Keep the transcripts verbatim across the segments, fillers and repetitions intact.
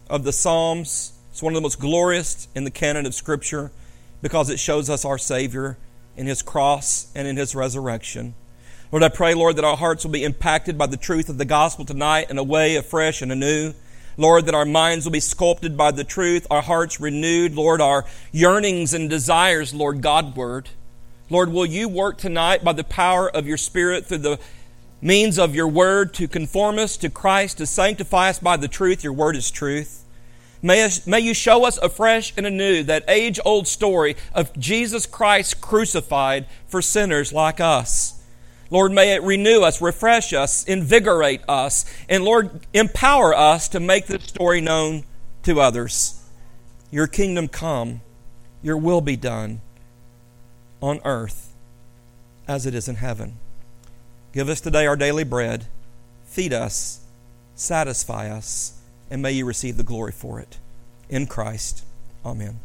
of the Psalms. It's one of the most glorious in the canon of Scripture because it shows us our Savior in His cross and in His resurrection. Lord, I pray, Lord, that our hearts will be impacted by the truth of the gospel tonight in a way afresh and anew. Lord, that our minds will be sculpted by the truth, our hearts renewed. Lord, our yearnings and desires, Lord, Godward. Lord, will You work tonight by the power of Your Spirit through the means of Your Word to conform us to Christ, to sanctify us by the truth. Your Word is truth. May, us, may You show us afresh and anew that age-old story of Jesus Christ crucified for sinners like us. Lord, may it renew us, refresh us, invigorate us, and Lord, empower us to make this story known to others. Your kingdom come, Your will be done on earth as it is in heaven. Give us today our daily bread, feed us, satisfy us, and may You receive the glory for it. In Christ, amen.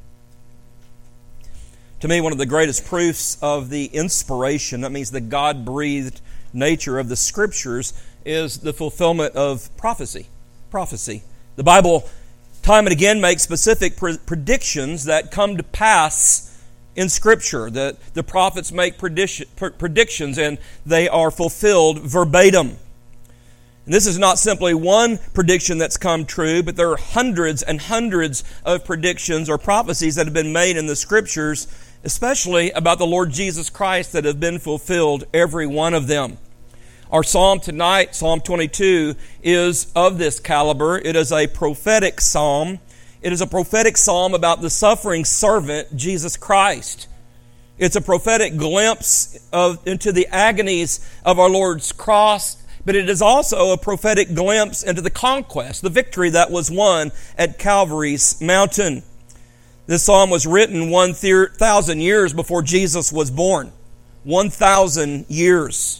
To me, one of the greatest proofs of the inspiration, that means the God-breathed nature of the Scriptures, is the fulfillment of prophecy. Prophecy. The Bible, time and again, makes specific pre- predictions that come to pass in Scripture. The, the prophets make prediction, pre- predictions, and they are fulfilled verbatim. And this is not simply one prediction that's come true, but there are hundreds and hundreds of predictions or prophecies that have been made in the Scriptures, especially about the Lord Jesus Christ, that have been fulfilled, every one of them. Our psalm tonight, Psalm twenty-two, is of this caliber. It is a prophetic psalm. It is a prophetic psalm about the suffering servant, Jesus Christ. It's a prophetic glimpse of into the agonies of our Lord's cross, but it is also a prophetic glimpse into the conquest, the victory that was won at Calvary's mountain. This psalm was written one thousand years before Jesus was born. One thousand years.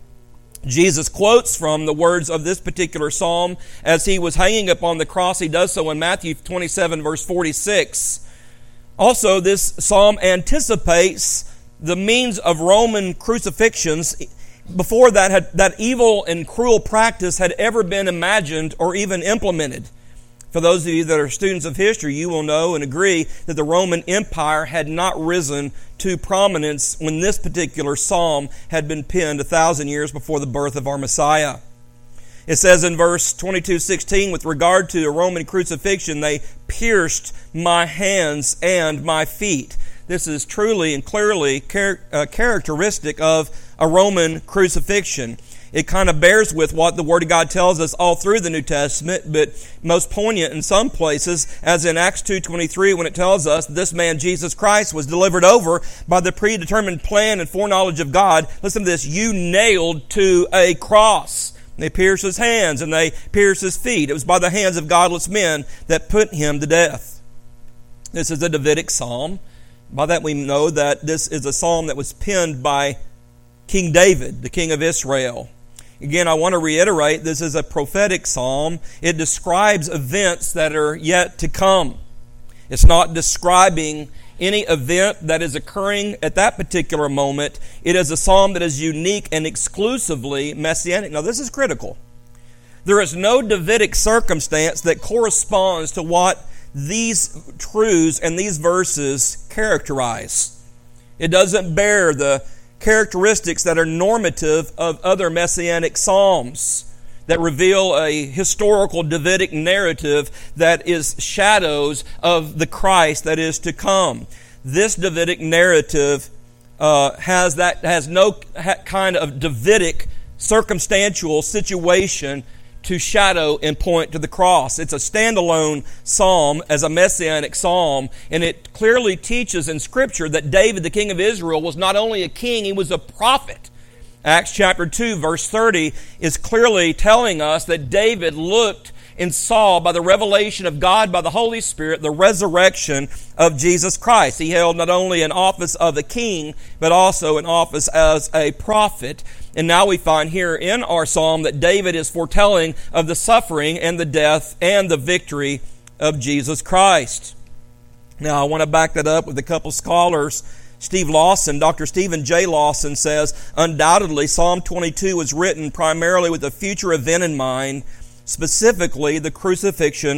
Jesus quotes from the words of this particular psalm as He was hanging upon the cross. He does so in Matthew twenty-seven, verse forty-six. Also, this psalm anticipates the means of Roman crucifixions before that had, that evil and cruel practice had ever been imagined or even implemented. For those of you that are students of history, you will know and agree that the Roman Empire had not risen to prominence when this particular psalm had been penned a thousand years before the birth of our Messiah. It says in verse twenty-two sixteen, with regard to a Roman crucifixion, they pierced my hands and my feet. This is truly and clearly char- uh, characteristic of a Roman crucifixion. It kind of bears with what the Word of God tells us all through the New Testament, but most poignant in some places, as in Acts two twenty-three, when it tells us this man, Jesus Christ, was delivered over by the predetermined plan and foreknowledge of God. Listen to this, you nailed to a cross. They pierced His hands and they pierced His feet. It was by the hands of godless men that put Him to death. This is a Davidic psalm. By that we know that this is a psalm that was penned by King David, the king of Israel. Again, I want to reiterate, this is a prophetic psalm. It describes events that are yet to come. It's not describing any event that is occurring at that particular moment. It is a psalm that is unique and exclusively messianic. Now, this is critical. There is no Davidic circumstance that corresponds to what these truths and these verses characterize. It doesn't bear the characteristics that are normative of other messianic psalms that reveal a historical Davidic narrative that is shadows of the Christ that is to come. This Davidic narrative uh, has that has no kind of Davidic circumstantial situation to shadow and point to the cross. It's a standalone psalm as a messianic psalm, and it clearly teaches in Scripture that David, the king of Israel, was not only a king, he was a prophet. Acts chapter two, verse thirty is clearly telling us that David looked and saw by the revelation of God, by the Holy Spirit, the resurrection of Jesus Christ. He held not only an office of a king, but also an office as a prophet. And now we find here in our psalm that David is foretelling of the suffering and the death and the victory of Jesus Christ. Now, I want to back that up with a couple scholars. Steve Lawson, Doctor Stephen J. Lawson says, undoubtedly, Psalm twenty-two was written primarily with a future event in mind, specifically the crucifixion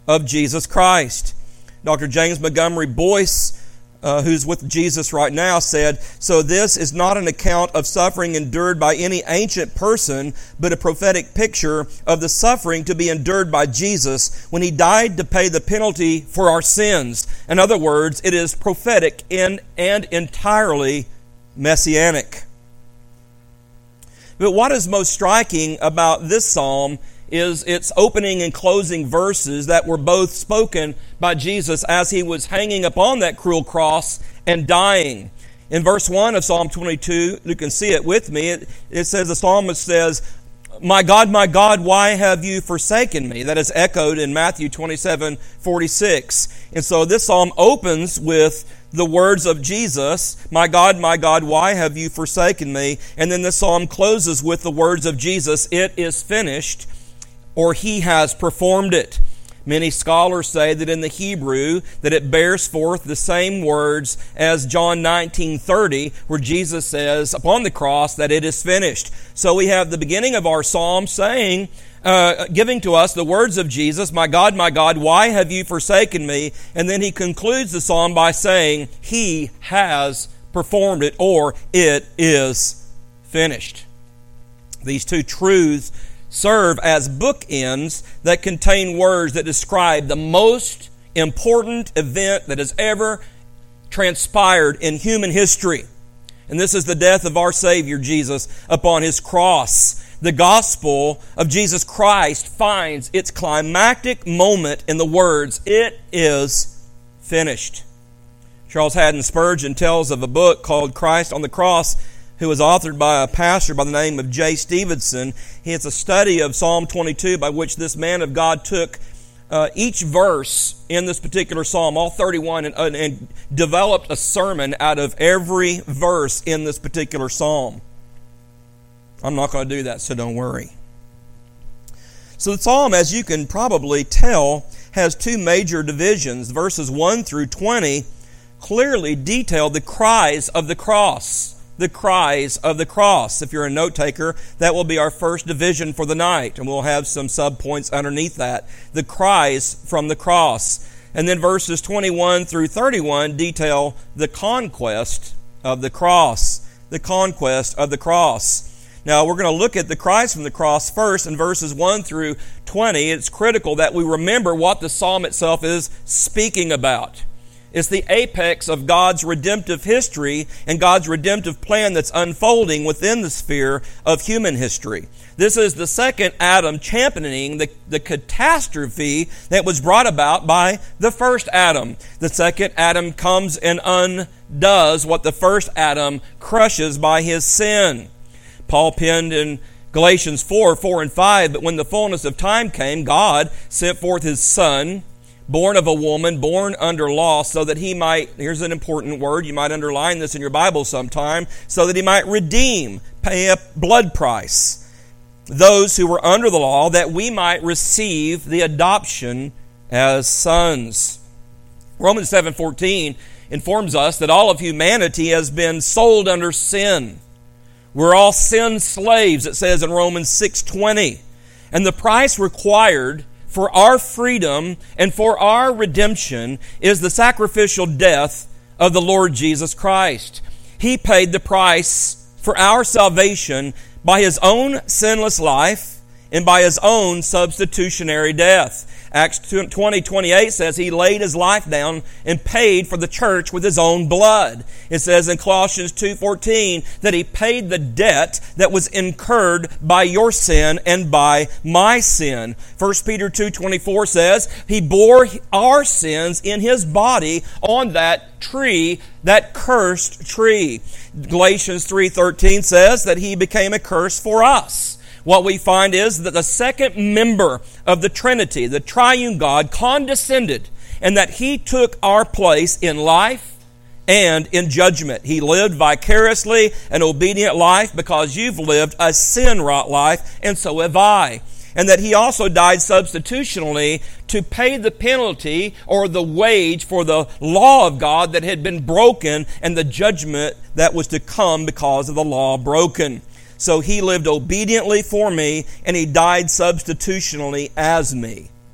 of Jesus Christ. Doctor James Montgomery Boyce, uh, who's with Jesus right now, said, "So this is not an account of suffering endured by any ancient person, but a prophetic picture of the suffering to be endured by Jesus when He died to pay the penalty for our sins." In other words, it is prophetic in, and entirely messianic. But what is most striking about this psalm is its opening and closing verses that were both spoken by Jesus as He was hanging upon that cruel cross and dying. In verse one of Psalm twenty-two, you can see it with me, it, it says, the psalmist says, "My God, my God, why have you forsaken me?" That is echoed in Matthew twenty-seven forty-six. And so this psalm opens with the words of Jesus, "My God, my God, why have you forsaken me?" And then this psalm closes with the words of Jesus, "It is finished," or He has performed it. Many scholars say that in the Hebrew that it bears forth the same words as John nineteen thirty, where Jesus says upon the cross that it is finished. So we have the beginning of our psalm saying, uh, giving to us the words of Jesus, "My God, my God, why have you forsaken me?" And then He concludes the psalm by saying, He has performed it, or it is finished. These two truths serve as bookends that contain words that describe the most important event that has ever transpired in human history. And this is the death of our Savior Jesus upon His cross. The gospel of Jesus Christ finds its climactic moment in the words, "It is finished." Charles Haddon Spurgeon tells of a book called Christ on the Cross, who was authored by a pastor by the name of J. Stevenson. It's a study of Psalm twenty-two by which this man of God took uh, each verse in this particular psalm, all thirty-one, and, and, and developed a sermon out of every verse in this particular psalm. I'm not going to do that, so don't worry. So the psalm, as you can probably tell, has two major divisions. Verses one through twenty clearly detail the cries of the cross. The cries of the cross. If you're a note taker, that will be our first division for the night, and we'll have some subpoints underneath that. The cries from the cross. And then verses twenty-one through thirty-one detail the conquest of the cross. The conquest of the cross. Now, we're going to look at the cries from the cross first in verses one through twenty. It's critical that we remember what the psalm itself is speaking about. It's the apex of God's redemptive history and God's redemptive plan that's unfolding within the sphere of human history. This is the second Adam championing the, the catastrophe that was brought about by the first Adam. The second Adam comes and undoes what the first Adam crushes by his sin. Paul penned in Galatians four, four and five, "But when the fullness of time came, God sent forth His Son, born of a woman, born under law, so that He might," here's an important word, you might underline this in your Bible sometime, "so that He might redeem," pay a blood price, "those who were under the law, that we might receive the adoption as sons." Romans seven fourteen informs us that all of humanity has been sold under sin. We're all sin slaves, it says in Romans six twenty. And the price required for our freedom and for our redemption is the sacrificial death of the Lord Jesus Christ. He paid the price for our salvation by His own sinless life and by His own substitutionary death. Acts twenty twenty-eight says He laid His life down and paid for the church with His own blood. It says in Colossians two fourteen that He paid the debt that was incurred by your sin and by my sin. First Peter two twenty-four says He bore our sins in His body on that tree, that cursed tree. Galatians three thirteen says that He became a curse for us. What we find is that the second member of the Trinity, the triune God, condescended, and that He took our place in life and in judgment. He lived vicariously an obedient life because you've lived a sin-wrought life, and so have I. And that He also died substitutionally to pay the penalty or the wage for the law of God that had been broken and the judgment that was to come because of the law broken. So He lived obediently for me, and He died substitutionally as me.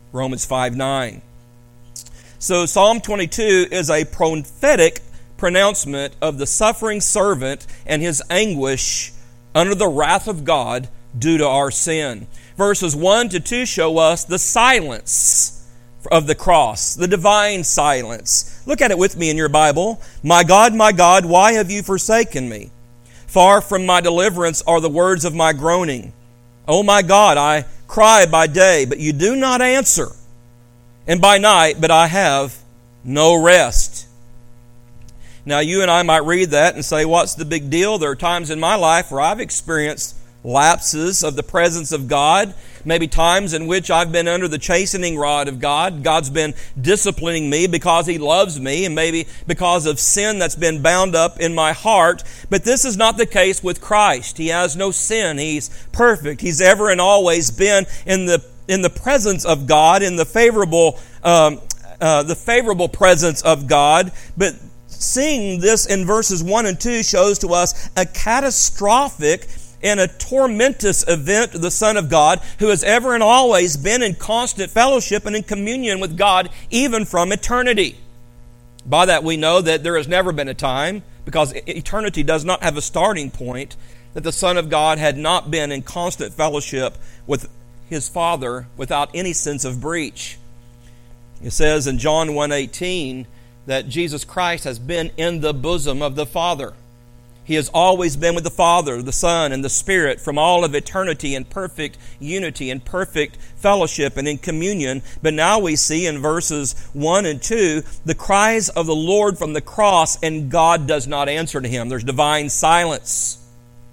Romans five nine. So Psalm twenty-two is a prophetic pronouncement of the suffering servant and his anguish under the wrath of God due to our sin. Verses one to two show us the silence of the cross, the divine silence. Look at it with me in your Bible. My God, my God, why have you forsaken me? Far from my deliverance are the words of my groaning. O my God, I cry by day, but you do not answer, and by night, but I have no rest. Now, you and I might read that and say, what's the big deal? There are times in my life where I've experienced lapses of the presence of God, maybe times in which I've been under the chastening rod of God. God's been disciplining me because He loves me, and maybe because of sin that's been bound up in my heart. But this is not the case with Christ. He has no sin. He's perfect. He's ever and always been in the in the presence of God, in the favorable um, uh, the favorable presence of God. But seeing this in verses one and two shows to us a catastrophic and a tormentous event of the Son of God, who has ever and always been in constant fellowship and in communion with God, even from eternity. By that we know that there has never been a time, because eternity does not have a starting point, that the Son of God had not been in constant fellowship with His Father without any sense of breach. It says in John one eighteen that Jesus Christ has been in the bosom of the Father. He has always been with the Father, the Son, and the Spirit from all of eternity in perfect unity and perfect fellowship and in communion. But now we see in verses one and two the cries of the Lord from the cross, and God does not answer to Him. There's divine silence.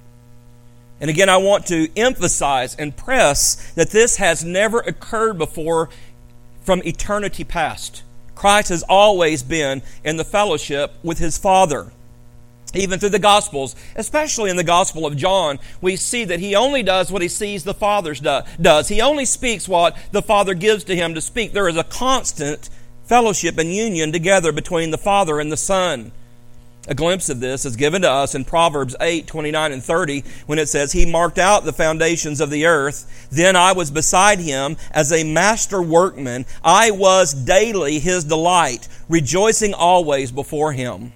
And again, I want to emphasize and press that this has never occurred before from eternity past. Christ has always been in the fellowship with His Father. Even through the Gospels, especially in the Gospel of John, we see that He only does what He sees the Father does. He only speaks what the Father gives to Him to speak. There is a constant fellowship and union together between the Father and the Son. A glimpse of this is given to us in Proverbs eight, twenty-nine and thirty, when it says, He marked out the foundations of the earth. Then I was beside Him as a master workman. I was daily His delight, rejoicing always before Him.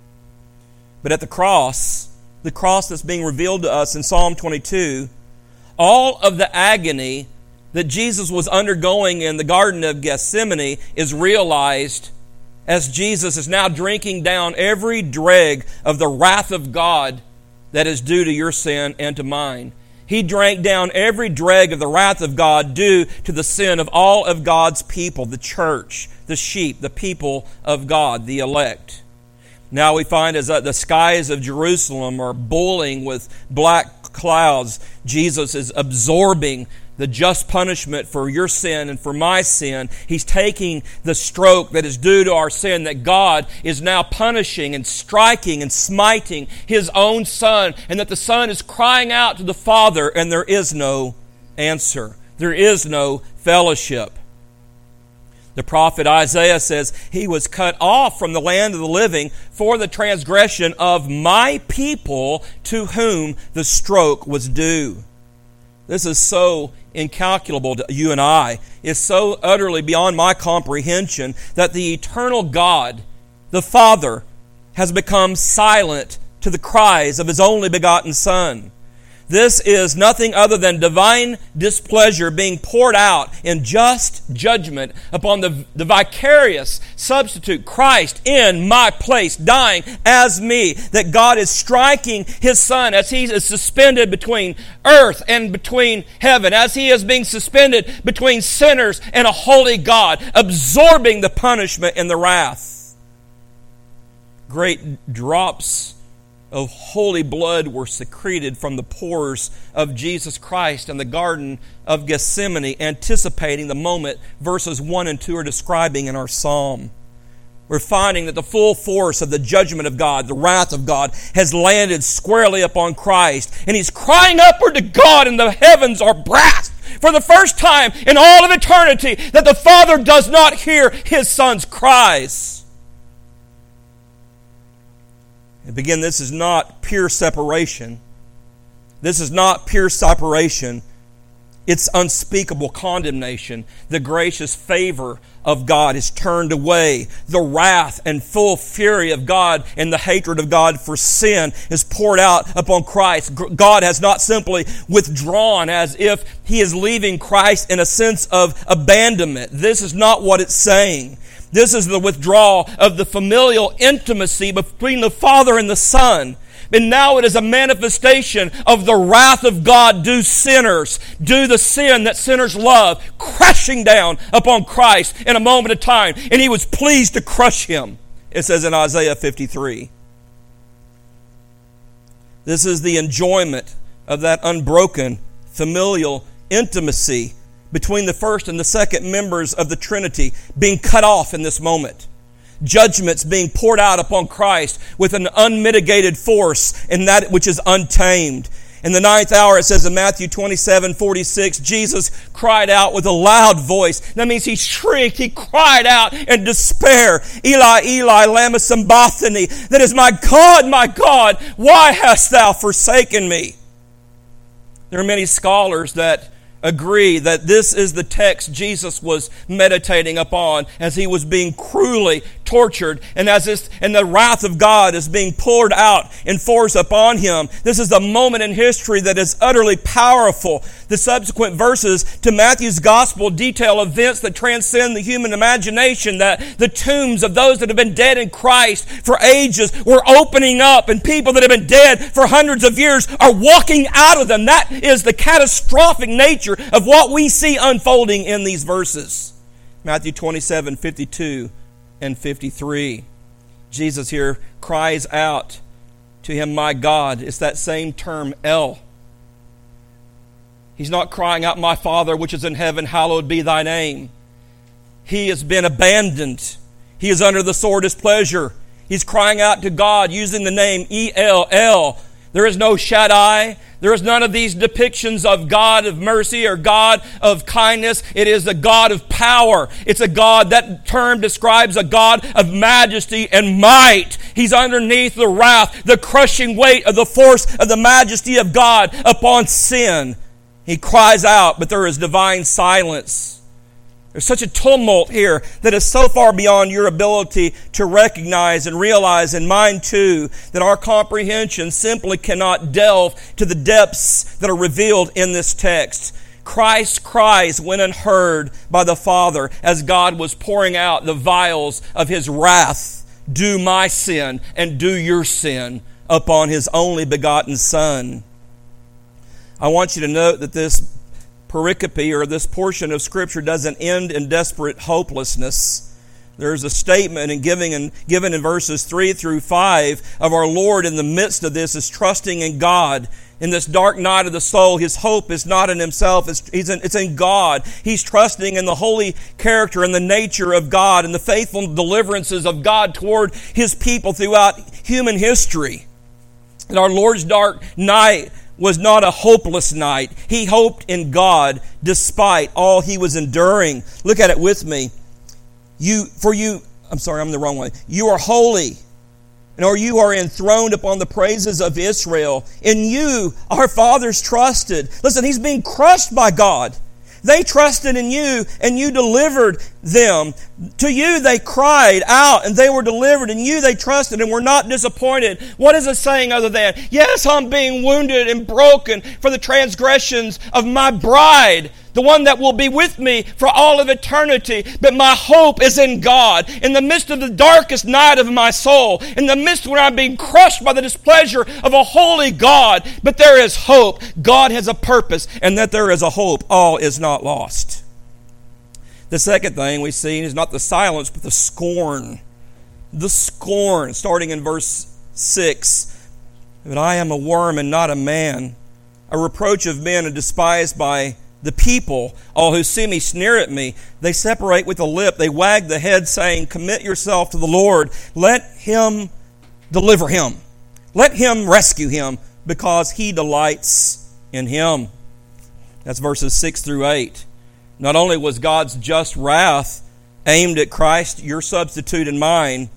But at the cross, the cross that's being revealed to us in Psalm twenty-two, all of the agony that Jesus was undergoing in the Garden of Gethsemane is realized as Jesus is now drinking down every dreg of the wrath of God that is due to your sin and to mine. He drank down every dreg of the wrath of God due to the sin of all of God's people, the church, the sheep, the people of God, the elect. Now we find as the skies of Jerusalem are boiling with black clouds, Jesus is absorbing the just punishment for your sin and for my sin. He's taking the stroke that is due to our sin, that God is now punishing and striking and smiting His own Son, and that the Son is crying out to the Father, and there is no answer. There is no fellowship. The prophet Isaiah says, He was cut off from the land of the living for the transgression of my people to whom the stroke was due. This is so incalculable to you and I. It's so utterly beyond my comprehension that the eternal God, the Father, has become silent to the cries of His only begotten Son. This is nothing other than divine displeasure being poured out in just judgment upon the, the vicarious substitute, Christ, in my place, dying as me. That God is striking His Son as He is suspended between earth and between heaven, as He is being suspended between sinners and a holy God, absorbing the punishment and the wrath. Great drops of holy blood were secreted from the pores of Jesus Christ in the Garden of Gethsemane, anticipating the moment verses one and two are describing in our psalm. We're finding that the full force of the judgment of God, the wrath of God, has landed squarely upon Christ. And He's crying upward to God, and the heavens are brass for the first time in all of eternity that the Father does not hear His Son's cries. And again, this is not pure separation. This is not pure separation its unspeakable condemnation. The gracious favor of God is turned away. The wrath and full fury of God and the hatred of God for sin is poured out upon Christ. God has not simply withdrawn as if He is leaving Christ in a sense of abandonment. This is not what it's saying. This is the withdrawal of the familial intimacy between the Father and the Son. And now it is a manifestation of the wrath of God due sinners, due the sin that sinners love, crashing down upon Christ in a moment of time. And He was pleased to crush Him, it says in Isaiah fifty-three. This is the enjoyment of that unbroken familial intimacy between the first and the second members of the Trinity being cut off in this moment. Judgments being poured out upon Christ with an unmitigated force and that which is untamed. In the ninth hour, it says in Matthew twenty-seven forty-six, Jesus cried out with a loud voice. That means He shrieked, He cried out in despair. Eli, Eli, lama sabachthani. That is, my God, my God, why hast Thou forsaken me? There are many scholars that agree that this is the text Jesus was meditating upon as He was being cruelly tortured, and as this and the wrath of God is being poured out in force upon Him. This is a moment in history that is utterly powerful. The subsequent verses to Matthew's gospel detail events that transcend the human imagination, that the tombs of those that have been dead in Christ for ages were opening up, and people that have been dead for hundreds of years are walking out of them. That is the catastrophic nature of what we see unfolding in these verses. Matthew twenty-seven fifty-two and fifty-three. Jesus here cries out to Him, my God. It's that same term, El. He's not crying out, my Father which is in heaven, hallowed be Thy name. He has been abandoned. He is under the sore displeasure. He's crying out to God using the name E L L. There is no Shaddai. There is none of these depictions of God of mercy or God of kindness. It is a God of power. It's a God, that term describes a God of majesty and might. He's underneath the wrath, the crushing weight of the force of the majesty of God upon sin. He cries out, but there is divine silence. There's such a tumult here that is so far beyond your ability to recognize and realize, and mine too, that our comprehension simply cannot delve to the depths that are revealed in this text. Christ's cries went unheard by the Father as God was pouring out the vials of His wrath, do my sin and do your sin, upon His only begotten Son. I want you to note that this pericope, or this portion of Scripture, doesn't end in desperate hopelessness. There's a statement in giving and given in verses three through five of our Lord in the midst of this is trusting in God. In this dark night of the soul, His hope is not in Himself, it's, he's in, it's in God. He's trusting in the holy character and the nature of God and the faithful deliverances of God toward His people throughout human history. And our Lord's dark night was not a hopeless night. He hoped in God despite all He was enduring. Look at it with me. You, for you, I'm sorry, I'm the wrong way. You are holy, and or you are enthroned upon the praises of Israel. In you, our fathers trusted. Listen, He's being crushed by God. They trusted in you, and you delivered them. To you they cried out, and they were delivered. In you they trusted, and were not disappointed. What is it saying other than, yes, I'm being wounded and broken for the transgressions of my bride, the one that will be with me for all of eternity. But my hope is in God. In the midst of the darkest night of my soul, in the midst when I'm being crushed by the displeasure of a holy God, but there is hope. God has a purpose, and that there is a hope. All is not lost. The second thing we see is not the silence, but the scorn. The scorn, starting in verse six. But I am a worm and not a man, a reproach of men and despised by the people. All who see me sneer at me. They separate with the lip. They wag the head, saying, commit yourself to the Lord. Let Him deliver him. Let Him rescue him, because He delights in him. That's verses six through eight. Not only was God's just wrath aimed at Christ, your substitute and mine,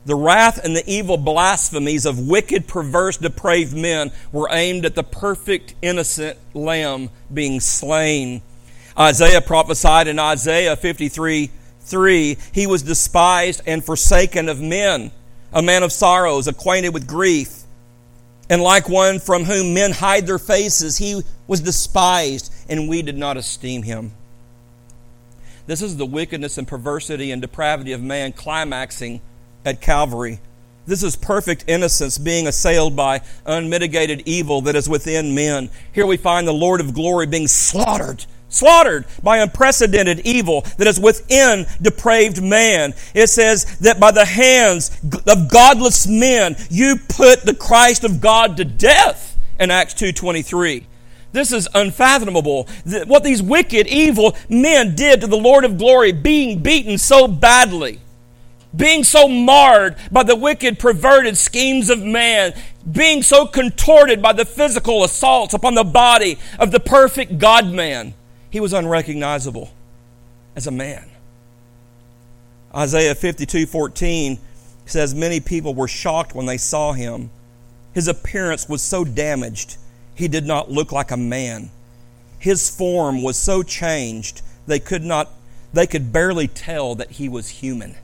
The wrath and the evil blasphemies of wicked, perverse, depraved men were aimed at the perfect, innocent Lamb being slain. Isaiah prophesied in Isaiah fifty-three three, He was despised and forsaken of men, a man of sorrows, acquainted with grief. And like one from whom men hide their faces, He was despised, and we did not esteem Him. This is the wickedness and perversity and depravity of man climaxing at Calvary. This is perfect innocence being assailed by unmitigated evil that is within men. Here we find the Lord of glory being slaughtered, slaughtered by unprecedented evil that is within depraved man. It says that by the hands of godless men, you put the Christ of God to death in Acts two twenty-three. This is unfathomable. What these wicked, evil men did to the Lord of glory, being beaten so badly, being so marred by the wicked, perverted schemes of man, being so contorted by the physical assaults upon the body of the perfect God-man. He was unrecognizable as a man. Isaiah fifty-two fourteen says, many people were shocked when they saw Him. His appearance was so damaged, He did not look like a man. His form was so changed, they could not, they could barely tell that He was human.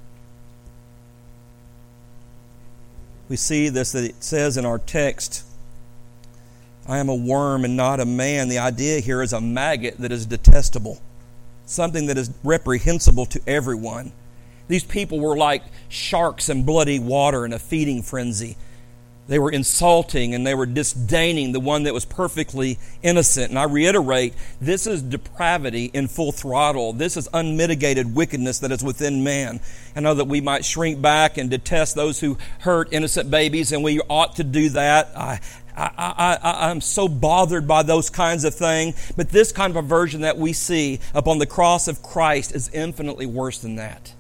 We see this, that it says in our text, I am a worm and not a man. The idea here is a maggot that is detestable, something that is reprehensible to everyone. These people were like sharks in bloody water in a feeding frenzy. They were insulting and they were disdaining the one that was perfectly innocent. And I reiterate, this is depravity in full throttle. This is unmitigated wickedness that is within man. I know that we might shrink back and detest those who hurt innocent babies, and we ought to do that. I, I, I, I, I'm so bothered by those kinds of things. But this kind of aversion that we see upon the cross of Christ is infinitely worse than that.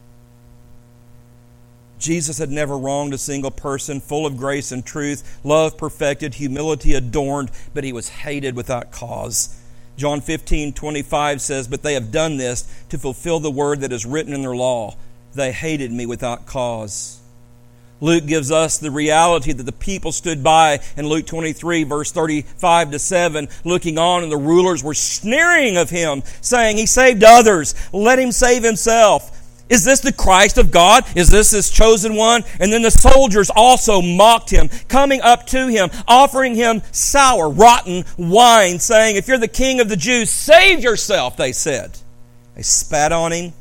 Jesus had never wronged a single person, full of grace and truth, love perfected, humility adorned, but He was hated without cause. John fifteen twenty-five says, but they have done this to fulfill the word that is written in their law. They hated Me without cause. Luke gives us the reality that the people stood by in Luke twenty-three, verse thirty-five to seven, looking on, and the rulers were sneering of Him, saying, He saved others, let Him save Himself. Is this the Christ of God? Is this His chosen one? And then the soldiers also mocked Him, coming up to Him, offering Him sour, rotten wine, saying, if you're the King of the Jews, save yourself, they said. They spat on Him.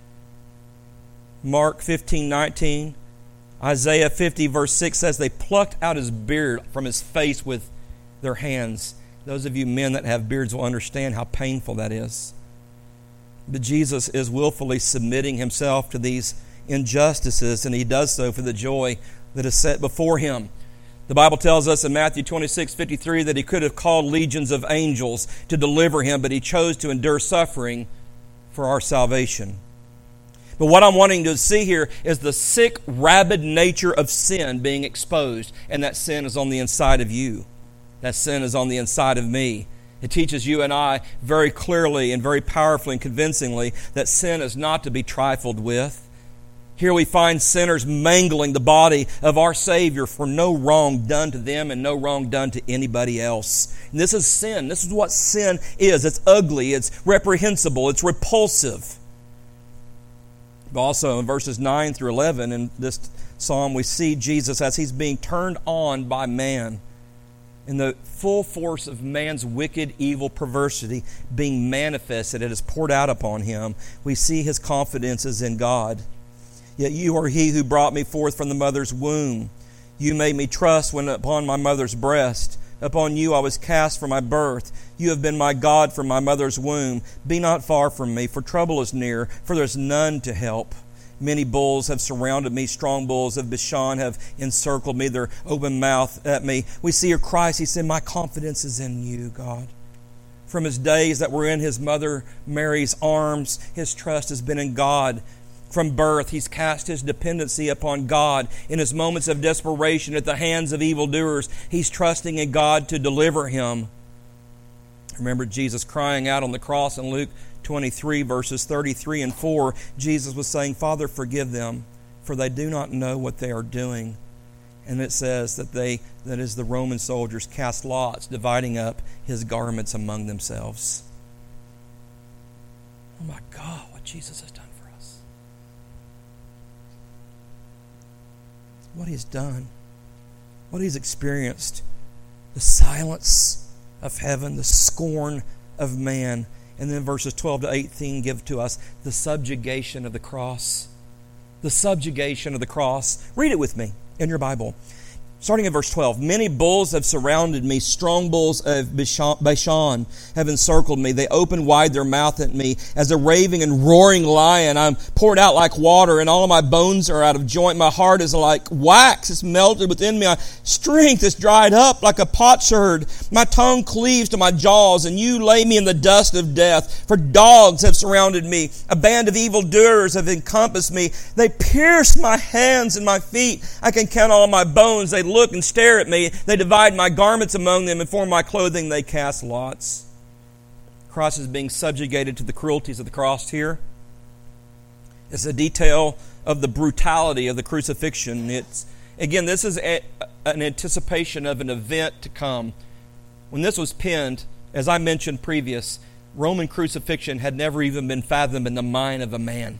Mark fifteen nineteen, Isaiah fifty verse six says, they plucked out His beard from His face with their hands. Those of you men that have beards will understand how painful that is. But Jesus is willfully submitting Himself to these injustices, and He does so for the joy that is set before Him. The Bible tells us in Matthew twenty-six fifty-three that He could have called legions of angels to deliver Him, but He chose to endure suffering for our salvation. But what I'm wanting to see here is the sick, rabid nature of sin being exposed, and that sin is on the inside of you. That sin is on the inside of me. It teaches you and I very clearly and very powerfully and convincingly that sin is not to be trifled with. Here we find sinners mangling the body of our Savior for no wrong done to them and no wrong done to anybody else. And this is sin. This is what sin is. It's ugly. It's reprehensible. It's repulsive. Also in verses nine through eleven in this psalm we see Jesus as He's being turned on by man. In the full force of man's wicked, evil perversity being manifested, it is poured out upon Him. We see His confidence is in God. Yet you are He who brought me forth from the mother's womb. You made me trust when upon my mother's breast. Upon You I was cast from my birth. You have been my God from my mother's womb. Be not far from me, for trouble is near, for there is none to help. Many bulls have surrounded me. Strong bulls of Bashan have encircled me, their open mouth at me. We see here Christ. He said, my confidence is in You, God. From His days that were in His mother Mary's arms, His trust has been in God. From birth, He's cast His dependency upon God. In His moments of desperation at the hands of evildoers, He's trusting in God to deliver him. Remember Jesus crying out on the cross in Luke twenty-three, verses thirty-three and four. Jesus was saying, Father, forgive them, for they do not know what they are doing. And it says that they, that is the Roman soldiers, cast lots, dividing up his garments among themselves. Oh my God, what Jesus has done for us. What he's done. What he's experienced. The silence of heaven, the scorn of man. And then verses twelve to eighteen give to us the subjugation of the cross. The subjugation of the cross. Read it with me in your Bible. Starting at verse twelve. Many bulls have surrounded me. Strong bulls of Bashan have encircled me. They open wide their mouth at me. As a raving and roaring lion, I'm poured out like water, and all of my bones are out of joint. My heart is like wax. It's melted within me. My strength is dried up like a potsherd. My tongue cleaves to my jaws, and you lay me in the dust of death. For dogs have surrounded me. A band of evildoers have encompassed me. They pierce my hands and my feet. I can count all my bones. They look and stare at me. They divide my garments among them, and for my clothing they cast lots. Christ is being subjugated to the cruelties of the cross here. It's a detail of the brutality of the crucifixion. It's again, this is a, an anticipation of an event to come. When this was penned, as I mentioned previous, Roman crucifixion had never even been fathomed in the mind of a man.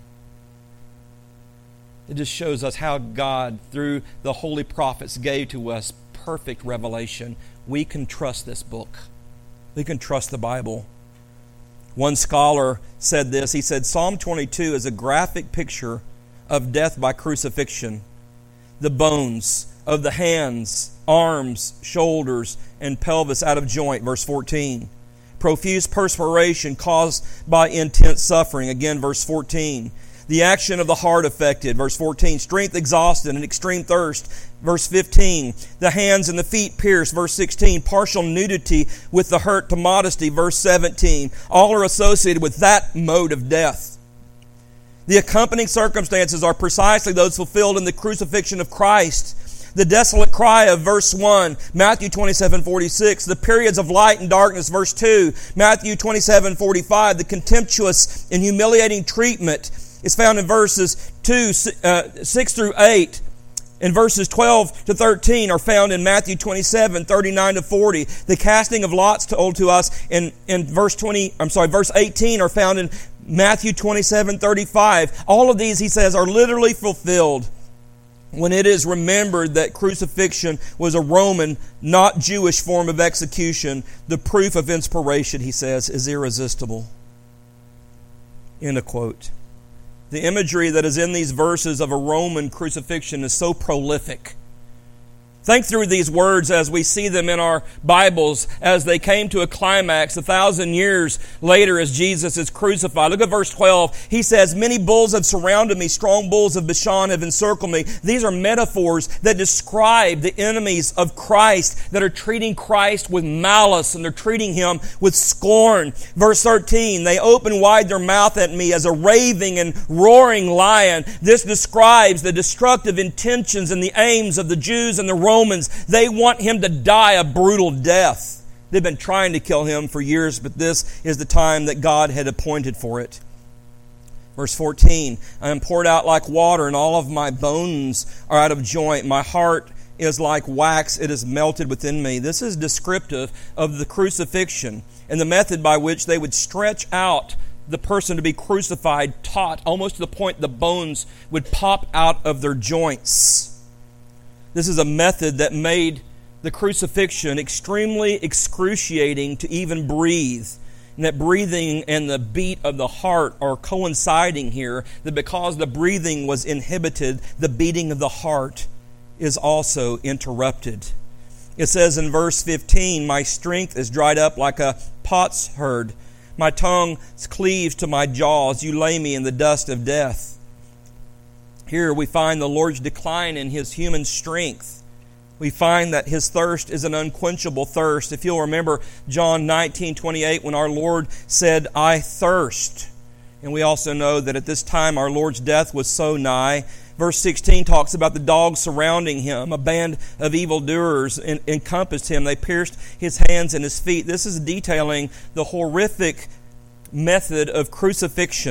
It just shows us how God, through the holy prophets, gave to us perfect revelation. We can trust this book. We can trust the Bible. One scholar said this. He said, Psalm twenty-two is a graphic picture of death by crucifixion. The bones of the hands, arms, shoulders, and pelvis out of joint, verse fourteen. Profuse perspiration caused by intense suffering, again, verse fourteen. The action of the heart affected, verse fourteen. Strength exhausted and extreme thirst, verse fifteen. The hands and the feet pierced, verse sixteen. Partial nudity with the hurt to modesty, verse seventeen. All are associated with that mode of death. The accompanying circumstances are precisely those fulfilled in the crucifixion of Christ. The desolate cry of verse one, Matthew twenty-seven forty-six. The periods of light and darkness, verse two, Matthew twenty-seven forty-five. The contemptuous and humiliating treatment is found in verses two, uh, six through eight. And verses twelve to thirteen are found in Matthew twenty-seven, thirty-nine to forty. The casting of lots told to us in, in verse twenty, I'm sorry, verse eighteen are found in Matthew twenty-seven, thirty-five. All of these, he says, are literally fulfilled when it is remembered that crucifixion was a Roman, not Jewish form of execution. The proof of inspiration, he says, is irresistible. End of quote. The imagery that is in these verses of a Roman crucifixion is so prolific. Think through these words as we see them in our Bibles as they came to a climax a thousand years later as Jesus is crucified. Look at verse twelve. He says, many bulls have surrounded me. Strong bulls of Bashan have encircled me. These are metaphors that describe the enemies of Christ that are treating Christ with malice and they're treating Him with scorn. Verse thirteen, they open wide their mouth at me as a raving and roaring lion. This describes the destructive intentions and the aims of the Jews and the Romans. Romans, they want Him to die a brutal death. They've been trying to kill Him for years, but this is the time that God had appointed for it. Verse fourteen, I am poured out like water, and all of my bones are out of joint. My heart is like wax, it is melted within me. This is descriptive of the crucifixion and the method by which they would stretch out the person to be crucified, taut, almost to the point the bones would pop out of their joints. This is a method that made the crucifixion extremely excruciating to even breathe. And that breathing and the beat of the heart are coinciding here. That because the breathing was inhibited, the beating of the heart is also interrupted. It says in verse fifteen, my strength is dried up like a potsherd. My tongue cleaves to my jaws. You lay me in the dust of death. Here we find the Lord's decline in His human strength. We find that His thirst is an unquenchable thirst. If you'll remember John nineteen twenty-eight, when our Lord said, I thirst. And we also know that at this time our Lord's death was so nigh. Verse sixteen talks about the dogs surrounding Him. A band of evildoers encompassed Him. They pierced His hands and His feet. This is detailing the horrific method of crucifixion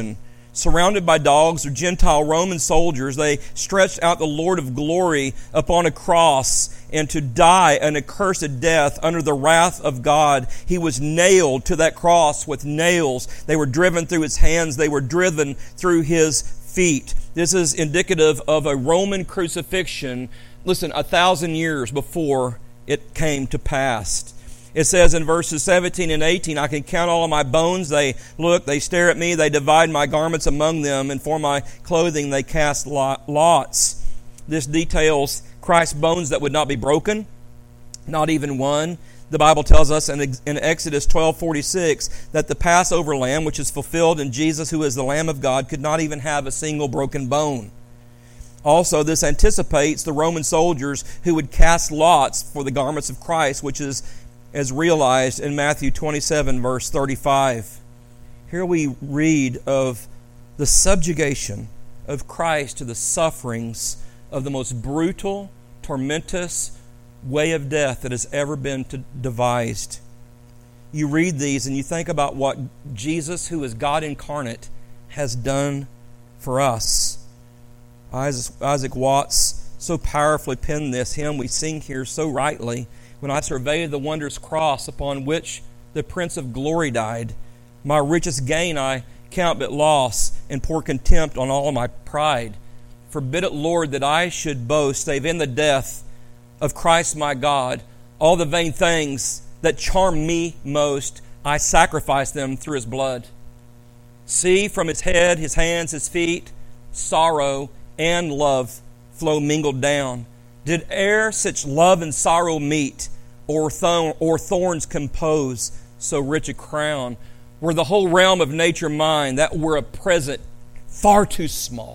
surrounded by dogs or Gentile Roman soldiers, they stretched out the Lord of glory upon a cross, and to die an accursed death under the wrath of God. He was nailed to that cross with nails. They were driven through his hands. They were driven through his feet. This is indicative of a Roman crucifixion, listen, a thousand years before it came to pass. It says in verses seventeen and eighteen, I can count all of my bones. They look, they stare at me, they divide my garments among them, and for my clothing they cast lots. This details Christ's bones that would not be broken, not even one. The Bible tells us in, in Exodus twelve forty-six that the Passover lamb, which is fulfilled in Jesus, who is the Lamb of God, could not even have a single broken bone. Also, this anticipates the Roman soldiers who would cast lots for the garments of Christ, which is as realized in Matthew twenty-seven, verse thirty-five. Here we read of the subjugation of Christ to the sufferings of the most brutal, tormentous way of death that has ever been to, devised. You read these and you think about what Jesus, who is God incarnate, has done for us. Isaac, Isaac Watts so powerfully penned this hymn we sing here so rightly. When I survey the wondrous cross upon which the Prince of Glory died, my richest gain I count but loss, and pour contempt on all my pride. Forbid it, Lord, that I should boast, save in the death of Christ my God. All the vain things that charm me most, I sacrifice them through his blood. See, from his head, his hands, his feet, sorrow and love flow mingled down. Did e'er such love and sorrow meet, or, thorn, or thorns compose so rich a crown? Were the whole realm of nature mine, that were a present far too small.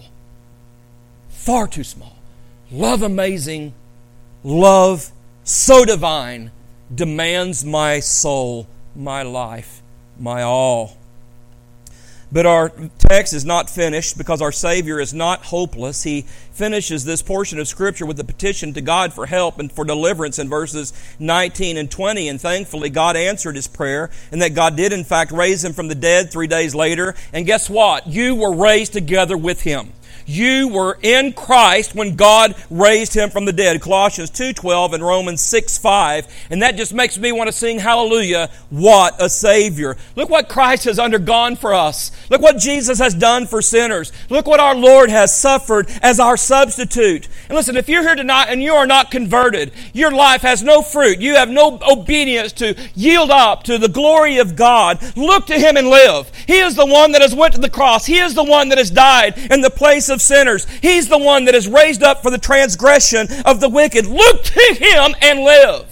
Far too small. Love amazing, love so divine, demands my soul, my life, my all. But our text is not finished because our Savior is not hopeless. He finishes this portion of Scripture with a petition to God for help and for deliverance in verses nineteen and twenty. And thankfully, God answered his prayer, and that God did, in fact, raise him from the dead three days later. And guess what? You were raised together with him. You were in Christ when God raised him from the dead. Colossians two twelve and Romans six five. And that just makes me want to sing hallelujah. What a Savior. Look what Christ has undergone for us. Look what Jesus has done for sinners. Look what our Lord has suffered as our substitute. And listen, if you're here tonight and you are not converted, your life has no fruit. You have no obedience to yield up to the glory of God. Look to him and live. He is the one that has went to the cross. He is the one that has died in the place of sinners. He's the one that is raised up for the transgression of the wicked. Look to him and live.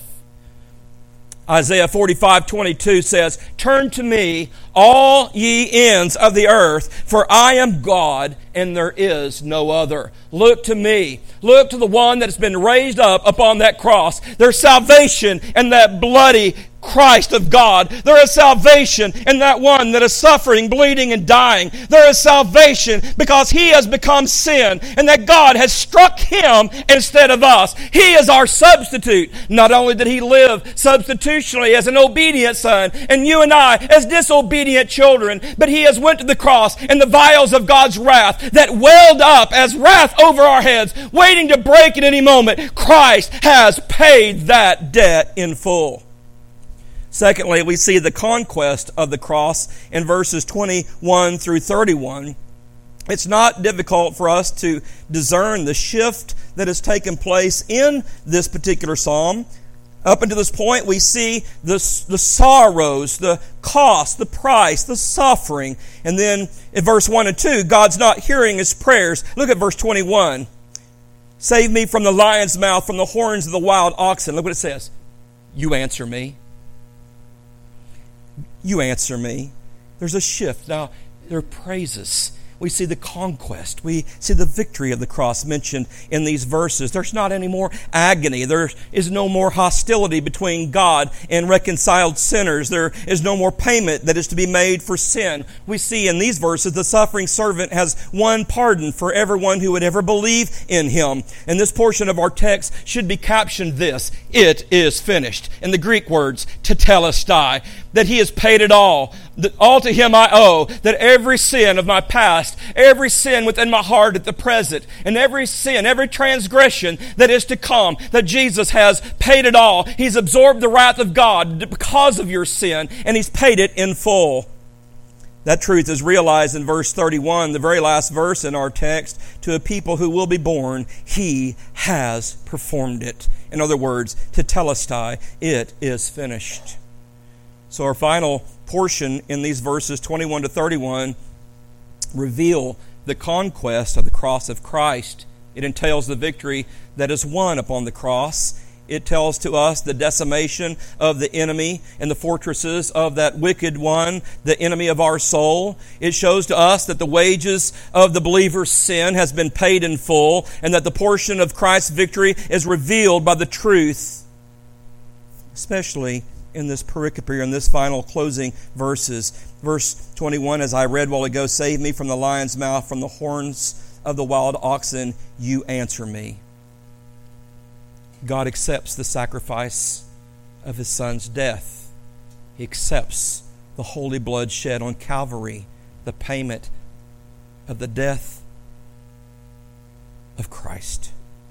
Isaiah forty-five twenty-two says, Turn to me, all ye ends of the earth, for I am God, and there is no other. Look to me. Look to the one that has been raised up upon that cross. There's salvation in that bloody Christ of God. There is salvation in that one that is suffering, bleeding, and dying. There is salvation because he has become sin, and that God has struck him instead of us. He is our substitute. Not only did he live substitutionally as an obedient son, and you and I as disobedient children, but he has went to the cross and the vials of God's wrath that welled up as wrath over our heads, waiting to break at any moment. Christ has paid that debt in full. Secondly, we see the conquest of the cross in verses twenty-one through thirty-one. It's not difficult for us to discern the shift that has taken place in this particular psalm. Up until this point, we see the, the sorrows, the cost, the price, the suffering. And then in verse one and two, God's not hearing his prayers. Look at verse twenty-one. Save me from the lion's mouth, from the horns of the wild oxen. Look what it says. You answer me. You answer me. There's a shift. Now, there are praises. We see the conquest. We see the victory of the cross mentioned in these verses. There's not any more agony. There is no more hostility between God and reconciled sinners. There is no more payment that is to be made for sin. We see in these verses the suffering servant has won pardon for everyone who would ever believe in him. And this portion of our text should be captioned this: It is finished. In the Greek words, tetelestai. that He has paid it all. That all to Him I owe. That every sin of my past, every sin within my heart at the present, and every sin, every transgression that is to come, that Jesus has paid it all. He's absorbed the wrath of God because of your sin, and He's paid it in full. That truth is realized in verse thirty-one, the very last verse in our text. To a people who will be born, He has performed it. In other words, tetelestai, it is finished. So our final portion in these verses twenty-one to thirty-one reveal the conquest of the cross of Christ. It entails the victory that is won upon the cross. It tells to us the decimation of the enemy and the fortresses of that wicked one, the enemy of our soul. It shows to us that the wages of the believer's sin has been paid in full, and that the portion of Christ's victory is revealed by the truth, especially in this pericope, in this final closing verses. Verse twenty-one, as I read a while ago, save me from the lion's mouth, from the horns of the wild oxen, you answer me. God accepts the sacrifice of His Son's death. He accepts the holy blood shed on Calvary, the payment of the death of Christ.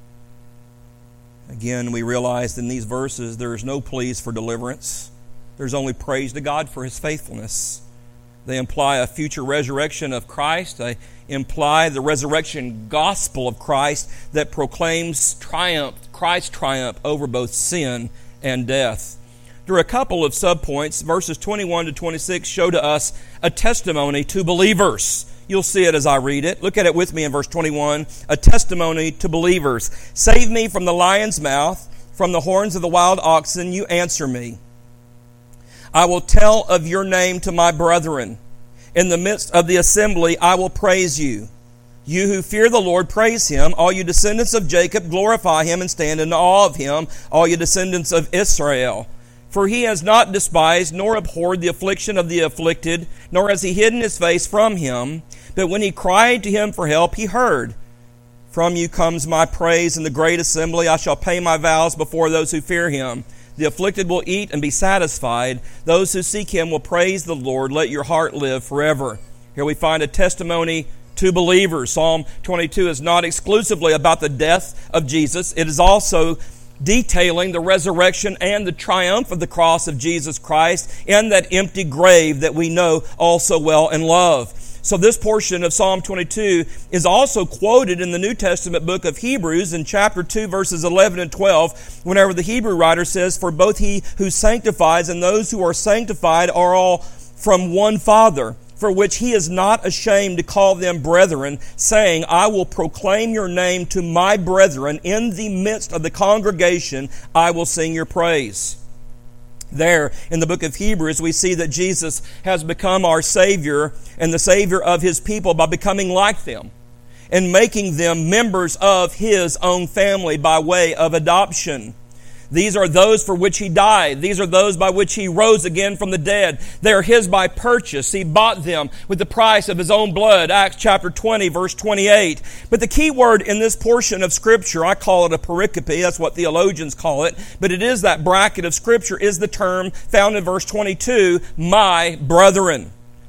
Again, we realize in these verses there is no pleas for deliverance. There's only praise to God for His faithfulness. They imply a future resurrection of Christ. They imply the resurrection gospel of Christ that proclaims triumph, Christ's triumph over both sin and death. There are a couple of subpoints. Verses twenty-one to twenty-six show to us a testimony to believers. You'll see it as I read it. Look at it with me in verse twenty-one. A testimony to believers. Save me from the lion's mouth, from the horns of the wild oxen, you answer me. I will tell of your name to my brethren. In the midst of the assembly, I will praise you. You who fear the Lord, praise Him. All you descendants of Jacob, glorify Him and stand in awe of Him. All you descendants of Israel. For He has not despised nor abhorred the affliction of the afflicted, nor has He hidden His face from him. But when he cried to Him for help, He heard. From you comes my praise in the great assembly. I shall pay my vows before those who fear Him. The afflicted will eat and be satisfied. Those who seek Him will praise the Lord. Let your heart live forever. Here we find a testimony to believers. Psalm twenty-two is not exclusively about the death of Jesus. It is also detailing the resurrection and the triumph of the cross of Jesus Christ in that empty grave that we know all so well and love. So this portion of Psalm twenty-two is also quoted in the New Testament book of Hebrews in chapter two, verses eleven and twelve, whenever the Hebrew writer says, for both He who sanctifies and those who are sanctified are all from one Father, for which He is not ashamed to call them brethren, saying, I will proclaim your name to my brethren. In the midst of the congregation, I will sing your praise. There in the book of Hebrews, we see that Jesus has become our Savior and the Savior of His people by becoming like them and making them members of His own family by way of adoption. These are those for which He died. These are those by which He rose again from the dead. They are His by purchase. He bought them with the price of His own blood. Acts chapter twenty, verse twenty-eight. But the key word in this portion of Scripture, I call it a pericope, that's what theologians call it, but it is that bracket of Scripture, is the term found in verse twenty-two, my brethren.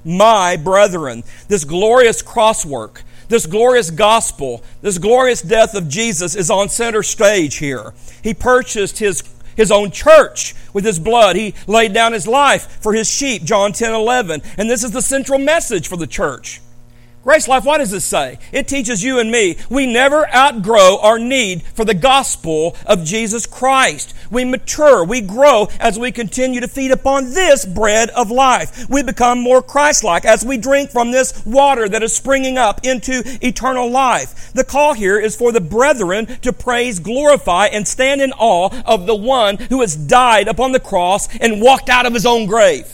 My brethren. This glorious crosswork, this glorious gospel, this glorious death of Jesus is on center stage here. He purchased his, his own church with His blood. He laid down His life for His sheep, John ten eleven. And this is the central message for the church. Grace Life, what does this say? It teaches you and me, we never outgrow our need for the gospel of Jesus Christ. We mature, we grow as we continue to feed upon this bread of life. We become more Christ-like as we drink from this water that is springing up into eternal life. The call here is for the brethren to praise, glorify, and stand in awe of the one who has died upon the cross and walked out of His own grave.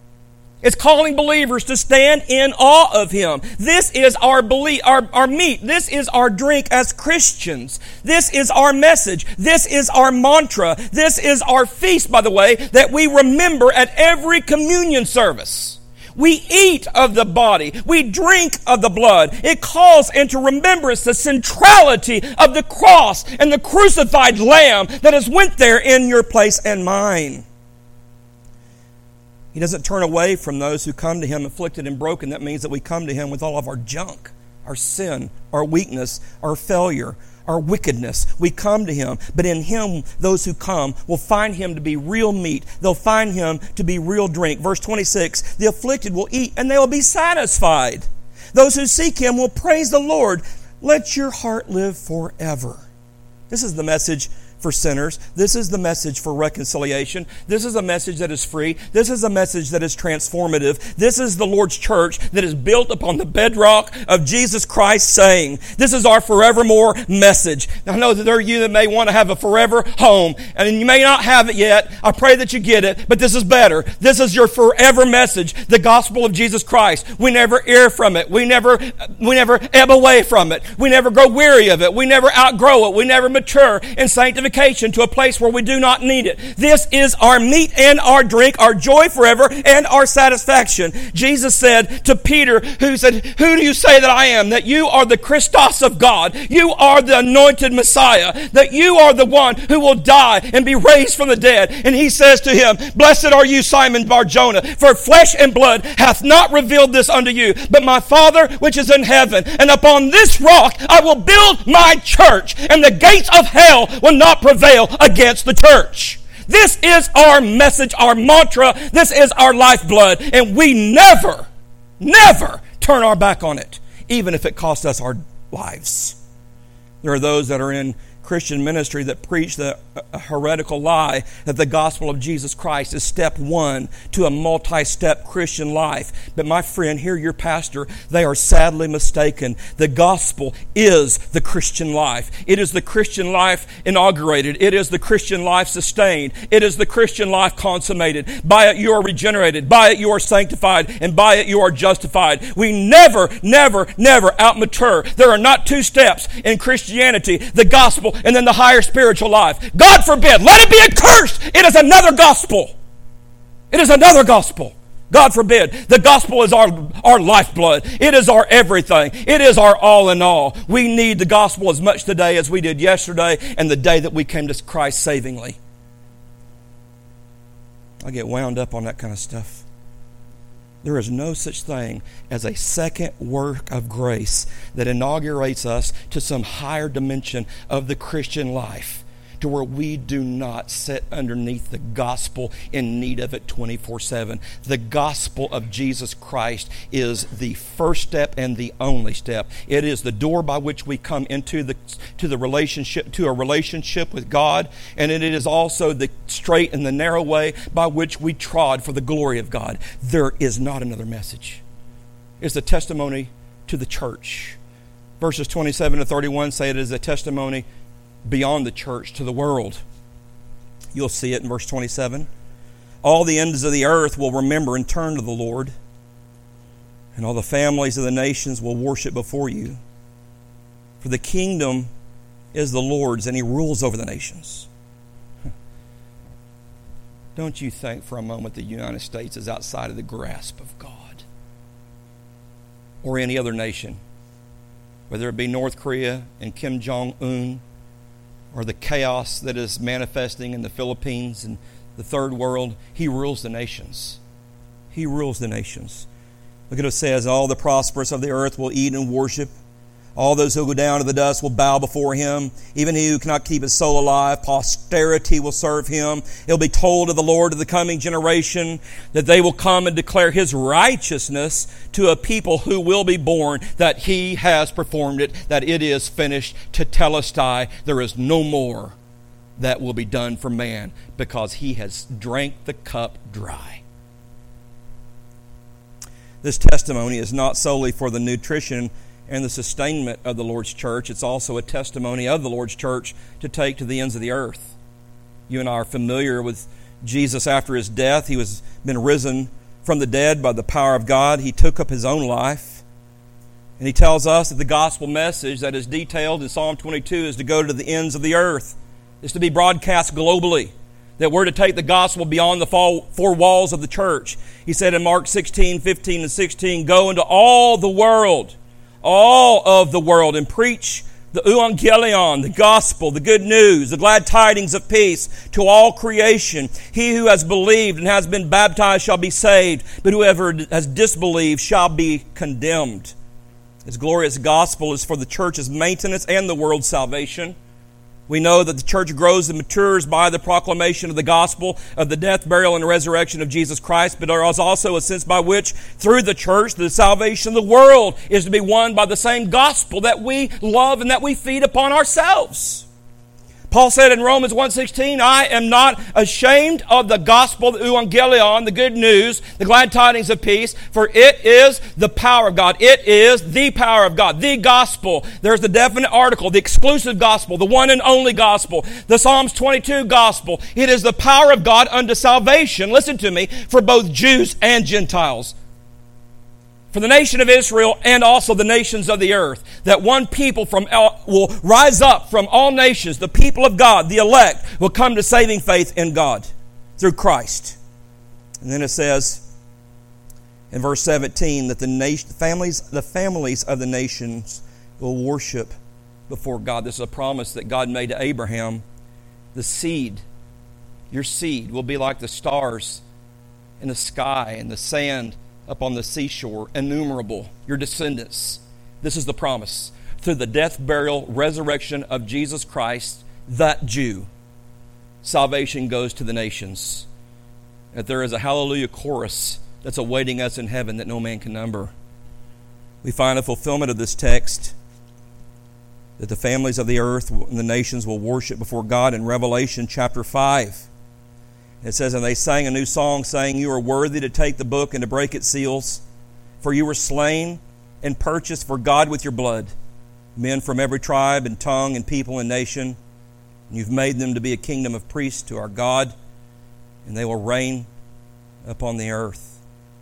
It's calling believers to stand in awe of Him. This is our belief, our, our meat. This is our drink as Christians. This is our message. This is our mantra. This is our feast, by the way, that we remember at every communion service. We eat of the body. We drink of the blood. It calls into remembrance the centrality of the cross and the crucified Lamb that has went there in your place and mine. He doesn't turn away from those who come to Him afflicted and broken. That means that we come to Him with all of our junk, our sin, our weakness, our failure, our wickedness. We come to Him. But in Him, those who come will find Him to be real meat. They'll find Him to be real drink. Verse twenty-six, the afflicted will eat and they will be satisfied. Those who seek Him will praise the Lord. Let your heart live forever. This is the message for sinners. This is the message for reconciliation. This is a message that is free. This is a message that is transformative. This is the Lord's church that is built upon the bedrock of Jesus Christ saying, this is our forevermore message. Now, I know that there are you that may want to have a forever home, and you may not have it yet. I pray that you get it, but this is better. This is your forever message, the gospel of Jesus Christ. We never err from it. We never, we never ebb away from it. We never grow weary of it. We never outgrow it. We never mature in sanctification to a place where we do not need it. This is our meat and our drink, our joy forever and our satisfaction. Jesus said to Peter, who said, who do you say that I am? That you are the Christos of God. You are the anointed Messiah. That you are the one who will die and be raised from the dead. And he says to him, blessed are you, Simon Bar-Jonah, for flesh and blood hath not revealed this unto you, but my Father which is in heaven. And upon this rock I will build my church, and the gates of hell will not prevail against the church. This is our message, our mantra. This is our lifeblood. And we never, never turn our back on it, even if it costs us our lives. There are those that are in Christian ministry that preach the heretical lie that the gospel of Jesus Christ is step one to a multi-step Christian life. But my friend, hear your pastor, they are sadly mistaken. The gospel is the Christian life. It is the Christian life inaugurated. It is the Christian life sustained. It is the Christian life consummated. By it you are regenerated. By it you are sanctified. And by it you are justified. We never, never, never outmature. There are not two steps in Christianity. The gospel and then the higher spiritual life. God forbid. Let it be accursed. It is another gospel. It is another gospel. God forbid. The gospel is our, our lifeblood. It is our everything. It is our all in all. We need the gospel as much today as we did yesterday and the day that we came to Christ savingly. I get wound up on that kind of stuff. There is no such thing as a second work of grace that inaugurates us to some higher dimension of the Christian life, to where we do not sit underneath the gospel in need of it twenty-four seven. The gospel of Jesus Christ is the first step and the only step. It is the door by which we come into the to the relationship to a relationship with God, and it is also the straight and the narrow way by which we trod for the glory of God. There is not another message. It's the testimony to the church. Verses twenty-seven to thirty-one say it is a testimony beyond the church to the world. You'll see it in verse twenty-seven. All the ends of the earth will remember and turn to the Lord, and all the families of the nations will worship before you. For the kingdom is the Lord's, and He rules over the nations. Don't you think for a moment the United States is outside of the grasp of God? Or any other nation, whether it be North Korea and Kim Jong-un, or the chaos that is manifesting in the Philippines and the third world. He rules the nations. He rules the nations. Look at what it says, all the prosperous of the earth will eat and worship. All those who go down to the dust will bow before Him. Even he who cannot keep his soul alive, posterity will serve Him. It will be told of the Lord of the coming generation that they will come and declare His righteousness to a people who will be born, that He has performed it, that it is finished. Tetelestai, there is no more that will be done for man, because He has drank the cup dry. This testimony is not solely for the nutrition and the sustainment of the Lord's church. It's also a testimony of the Lord's church to take to the ends of the earth. You and I are familiar with Jesus after His death. He was been risen from the dead by the power of God. He took up His own life. And He tells us that the gospel message that is detailed in Psalm twenty-two is to go to the ends of the earth. It's to be broadcast globally. That we're to take the gospel beyond the four walls of the church. He said in Mark sixteen, fifteen and sixteen, go into all the world, all of the world, and preach the euangelion, the gospel, the good news, the glad tidings of peace to all creation. He who has believed and has been baptized shall be saved, but whoever has disbelieved shall be condemned. This glorious gospel is for the church's maintenance and the world's salvation. We know that the church grows and matures by the proclamation of the gospel of the death, burial, and resurrection of Jesus Christ, but there is also a sense by which, through the church, the salvation of the world is to be won by the same gospel that we love and that we feed upon ourselves. Paul said in Romans one sixteen, I am not ashamed of the gospel, the euangelion, the good news, the glad tidings of peace, for it is the power of God. It is the power of God, the gospel. There's the definite article, the exclusive gospel, the one and only gospel, the Psalms twenty-two gospel. It is the power of God unto salvation, listen to me, for both Jews and Gentiles. For the nation of Israel and also the nations of the earth, that one people from will rise up from all nations, the people of God, the elect, will come to saving faith in God through Christ. And then it says in verse seventeen that the nation, families, the families of the nations will worship before God. This is a promise that God made to Abraham. The seed, your seed, will be like the stars in the sky and the sand up on the seashore, innumerable, your descendants. This is the promise. Through the death, burial, resurrection of Jesus Christ, that Jew, salvation goes to the nations. That there is a hallelujah chorus that's awaiting us in heaven that no man can number. We find a fulfillment of this text that the families of the earth and the nations will worship before God in Revelation chapter five. It says, and they sang a new song, saying, you are worthy to take the book and to break its seals, for you were slain and purchased for God with your blood, men from every tribe and tongue and people and nation. And you've made them to be a kingdom of priests to our God, and they will reign upon the earth.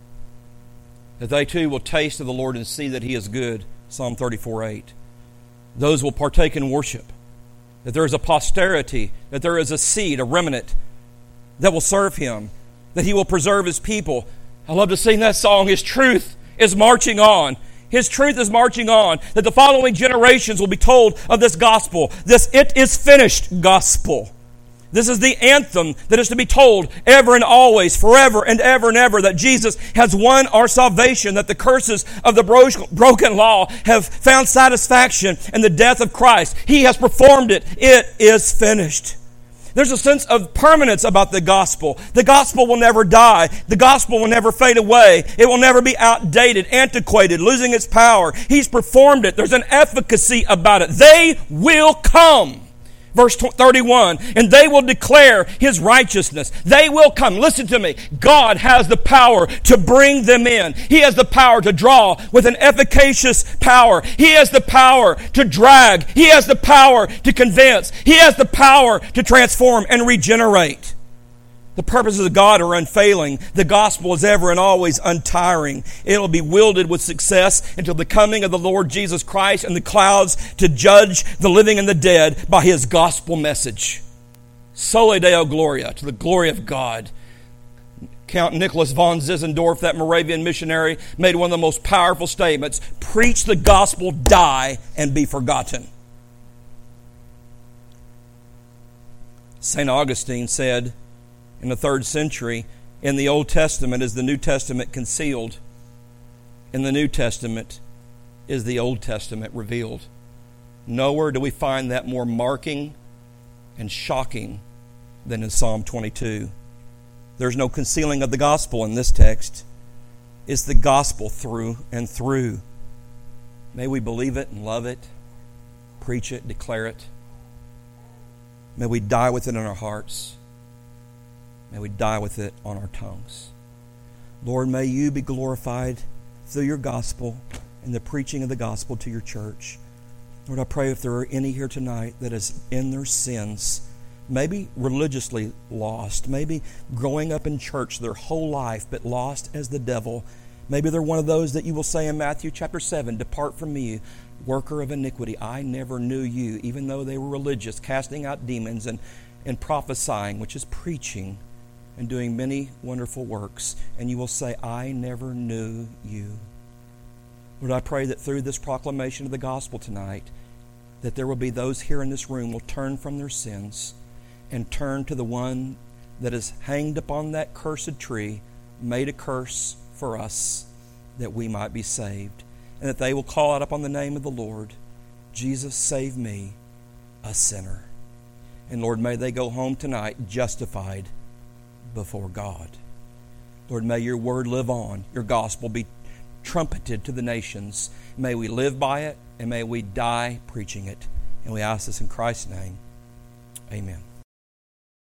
That they too will taste of the Lord and see that He is good, Psalm thirty-four eight. Those will partake in worship. That there is a posterity, that there is a seed, a remnant, that will serve Him, that He will preserve His people. I love to sing that song. His truth is marching on. His truth is marching on. That the following generations will be told of this gospel, this it is finished gospel. This is the anthem that is to be told ever and always, forever and ever and ever, that Jesus has won our salvation, that the curses of the broken law have found satisfaction in the death of Christ. He has performed it. It is finished. There's a sense of permanence about the gospel. The gospel will never die. The gospel will never fade away. It will never be outdated, antiquated, losing its power. He's performed it. There's an efficacy about it. They will come. Verse thirty-one, and they will declare His righteousness. They will come. Listen to me. God has the power to bring them in. He has the power to draw with an efficacious power. He has the power to drag. He has the power to convince. He has the power to transform and regenerate. The purposes of God are unfailing. The gospel is ever and always untiring. It will be wielded with success until the coming of the Lord Jesus Christ and the clouds to judge the living and the dead by His gospel message. Soli Deo Gloria, to the glory of God. Count Nicholas von Zinzendorf, that Moravian missionary, made one of the most powerful statements. Preach the gospel, die, and be forgotten. Saint Augustine said, in the third century, in the Old Testament is the New Testament concealed. In the New Testament is the Old Testament revealed. Nowhere do we find that more marking and shocking than in Psalm twenty-two. There's no concealing of the gospel in this text. It's the gospel through and through. May we believe it and love it, preach it, declare it. May we die with it in our hearts. May we die with it on our tongues. Lord, may You be glorified through Your gospel and the preaching of the gospel to Your church. Lord, I pray if there are any here tonight that is in their sins, maybe religiously lost, maybe growing up in church their whole life, but lost as the devil. Maybe they're one of those that You will say in Matthew chapter seven, depart from me, worker of iniquity. I never knew you, even though they were religious, casting out demons and, and prophesying, which is preaching, and doing many wonderful works, and You will say, I never knew you. Lord, I pray that through this proclamation of the gospel tonight, that there will be those here in this room will turn from their sins and turn to the one that is hanged upon that cursed tree, made a curse for us, that we might be saved. And that they will call out upon the name of the Lord, Jesus, save me, a sinner. And Lord, may they go home tonight justified before God. Lord, may your word live on, your gospel be trumpeted to the nations. May we live by it, and may we die preaching it. And we ask this in Christ's name. Amen.